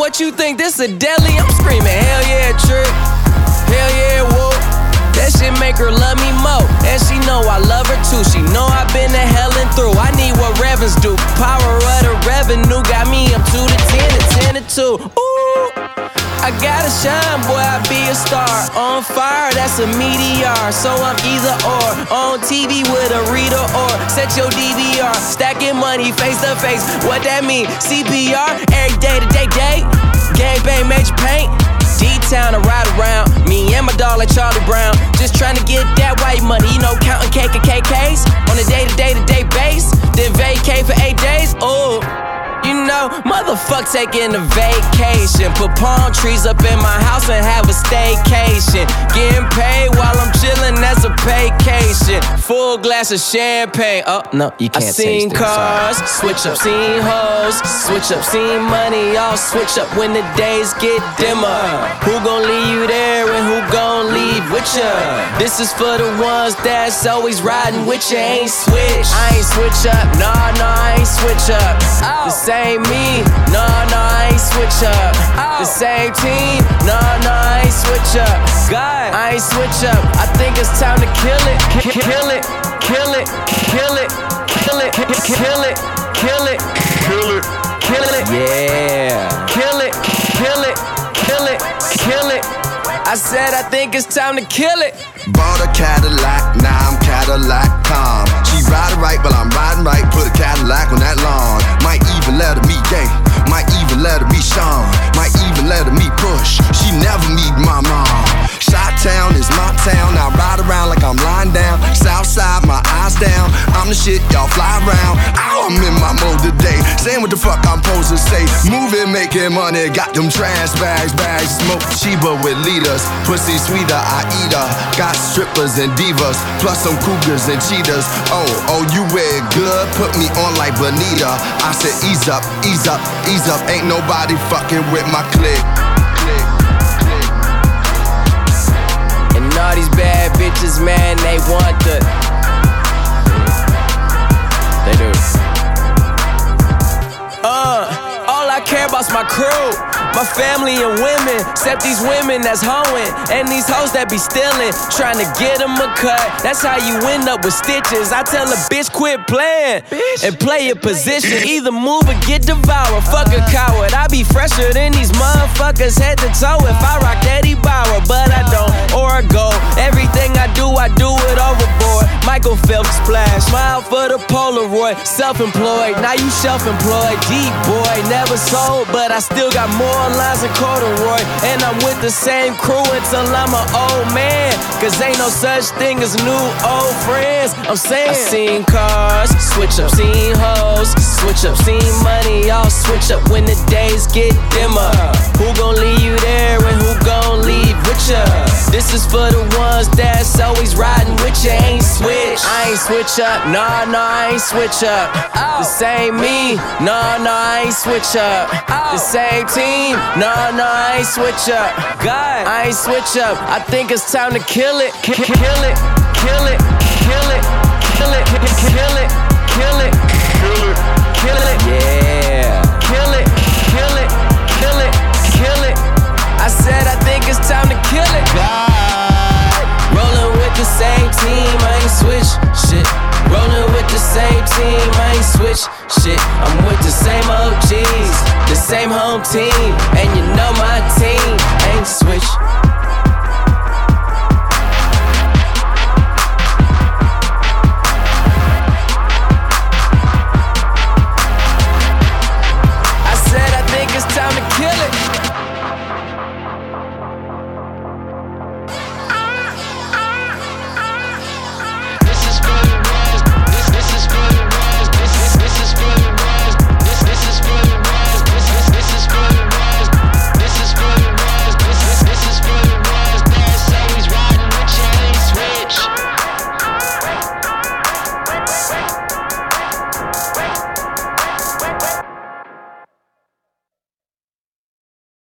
what you think, this a deli? I'm screaming, hell yeah, trick. Hell yeah, whoa. That shit make her love me more. And she know I love her too. She know I've been to hell and through. I need what Revens do. Power of the revenue got me up 2 to 10 and 10 to 2. Ooh, I gotta shine, boy, I be a star. On fire, that's a meteor. So I'm either or. On TV with a reader or set your DVR. Stacking money face to face. What that mean? CPR every day to day. Gang bang, major paint. D-Town to ride around. Me and my dog like Charlie Brown. Just trying to get that white money, you know, counting KKKs on a day-to-day base. Then vacate for 8 days. Ooh, you know, motherfuck taking a vacation. Put palm trees up in my house and have a staycation. Getting paid while I'm chillin', that's a vacation. Full glass of champagne. Oh, no, you can't taste it. I seen cars, switch up, seen hoes, switch up, seen money, all switch up when the days get dimmer. Who gon' leave you there and who gon' leave with ya? This is for the ones that's always riding with ya. Ain't switch, I ain't switch up, nah, I ain't switch up. The same me, nah, I ain't switch up. The same team, nah, I ain't switch up. God, I ain't switch up. I think it's time to kill it, kill it, kill it, kill it, kill it, kill it, kill it, kill it, kill it, yeah, kill it, kill it, kill it, kill it. I said I think it's time to kill it. Bought a Cadillac, now I'm Cadillac calm. She riding right, but I'm riding right. Put a Cadillac on that lawn. Might even let her meet Gay. Might even let her meet Sean. Might even let her meet Push. She never meet my mom. Chi-Town is my town. I ride around like I'm lying down. Southside, my eyes down. I'm the shit, y'all fly around. Oh, I'm in my mode today. Saying what the fuck I'm supposed to say. Moving, making money. Got them trash bags. Smoke Chiba with leaders. Pussy sweeter, I eat her. Got strippers and divas. Plus some cougars and cheetahs. Oh, you wear good. Put me on like Bonita. I said ease up, ease up, ease up. Ain't nobody fucking with my clique. And all these bad bitches, man, they want the. They do. All I care about's my crew, my family and women. Except these women that's hoeing and these hoes that be stealing. Trying to get them a cut, that's how you end up with stitches. I tell a bitch quit playing and play your position. Either move or get devoured, fuck a coward. I be fresher than these motherfuckers head to toe. If I rock Eddie Bauer, but I don't, or I go. Everything I do it overboard. Michael Phelps splash, smile for the Polaroid. Self-employed, now you self-employed. Deep boy, never sold, but I still got more lines than corduroy. And I'm with the same crew until I'm an old man. Cause ain't no such thing as new old friends. I'm saying I seen cars, switch up, seen hoes, switch up, seen money, all switch up when the days get dimmer. Who gon' leave you there and who gon' leave with ya? This is for the ones that's always riding with ya. Ain't switch, I ain't switch up, nah, I ain't switch up. The same me, nah, I ain't switch up. The same team, nah, I ain't switch up. God, I ain't switch up. I think it's time to kill it, kill it, kill it, kill it, kill it, kill it, kill it, kill it, kill it, yeah, kill it, kill it, kill it, kill it. I said I think it's time to kill it. God, rolling with the same team, I ain't switch shit. Rolling with the same team, I ain't switch shit. I'm with the same OGs, the same home team, and you know my team ain't switch.